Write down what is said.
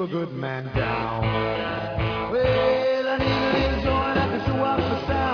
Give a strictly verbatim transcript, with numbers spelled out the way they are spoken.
keep a good man down. Well, I need a little joint, I can show off my sound.